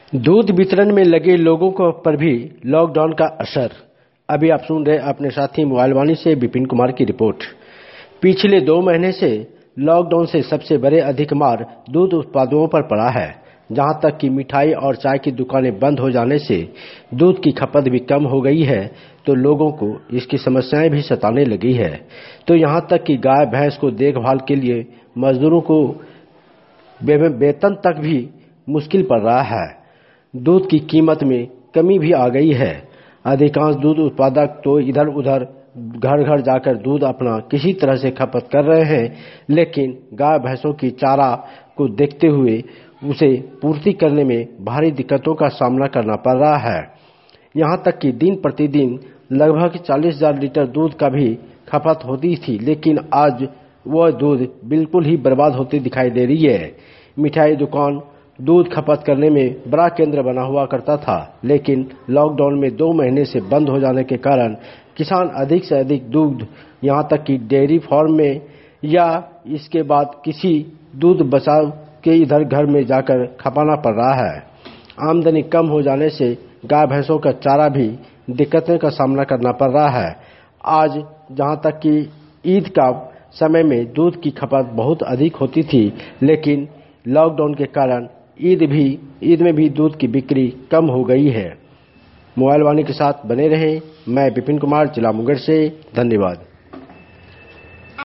दूध वितरण में लगे लोगों को पर भी लॉकडाउन का असर। अभी आप सुन रहे अपने साथी मोबाइल वाणी से विपिन कुमार की रिपोर्ट। पिछले 2 महीने से लॉकडाउन से सबसे बड़े अधिक मार दूध उत्पादकों पर पड़ा है। जहां तक कि मिठाई और चाय की दुकानें बंद हो जाने से दूध की खपत भी कम हो गई है, तो लोगों को इसकी समस्याएं भी सताने लगी है। तो यहां तक कि गाय भैंस को देखभाल के लिए मजदूरों को वेतन तक भी मुश्किल पड़ रहा है। दूध की कीमत में कमी भी आ गई है। अधिकांश दूध उत्पादक तो इधर उधर घर घर जाकर दूध अपना किसी तरह से खपत कर रहे हैं, लेकिन गाय भैंसों की चारा को देखते हुए उसे पूर्ति करने में भारी दिक्कतों का सामना करना पड़ रहा है। यहां तक कि दिन प्रतिदिन लगभग 40,000 लीटर दूध का भी खपत होती थी, लेकिन आज वह दूध बिल्कुल ही बर्बाद होती दिखाई दे रही है। मिठाई दुकान दूध खपत करने में बड़ा केंद्र बना हुआ करता था, लेकिन लॉकडाउन में 2 महीने से बंद हो जाने के कारण किसान अधिक से अधिक दूध यहां तक कि डेयरी फार्म में या इसके बाद किसी दूध बचाव के इधर घर में जाकर खपाना पड़ रहा है। आमदनी कम हो जाने से गाय भैंसों का चारा भी दिक्कतों का सामना करना पड़ रहा है। आज जहां तक कि ईद का समय में दूध की खपत बहुत अधिक होती थी, लेकिन लॉकडाउन के कारण ईद में भी दूध की बिक्री कम हो गई है। मोबाइल वाणी के साथ बने रहें। मैं विपिन कुमार, जिला मुंगेर से। धन्यवाद।